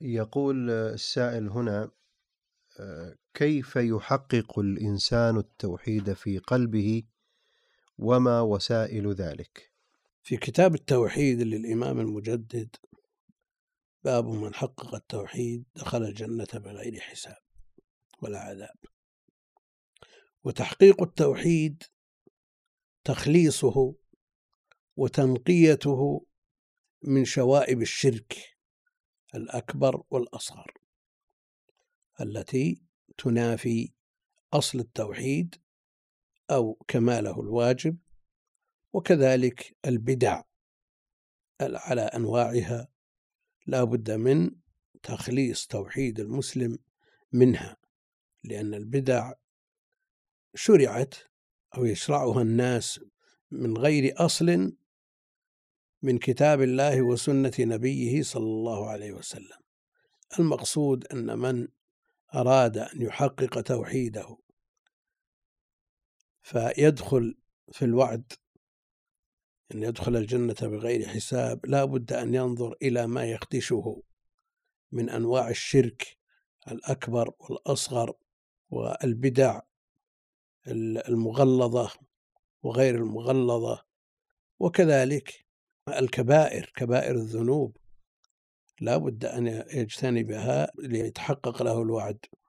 يقول السائل هنا: كيف يحقق الإنسان التوحيد في قلبه وما وسائل ذلك؟ في كتاب التوحيد للإمام المجدد باب من حقق التوحيد دخل الجنة بغير حساب ولا عذاب. وتحقيق التوحيد تخليصه وتنقيته من شوائب الشرك الأكبر والأصغر التي تنافي أصل التوحيد أو كماله الواجب، وكذلك البدع على أنواعها لا بد من تخليص توحيد المسلم منها، لأن البدع شرعت أو يشرعها الناس من غير أصل من كتاب الله وسنة نبيه صلى الله عليه وسلم. المقصود أن من أراد أن يحقق توحيده فيدخل في الوعد أن يدخل الجنة بغير حساب لا بد أن ينظر إلى ما يخدشه من أنواع الشرك الأكبر والأصغر والبدع المغلظة وغير المغلظة، وكذلك الكبائر، كبائر الذنوب لا بد أن يجتنبها ليتحقق له الوعد.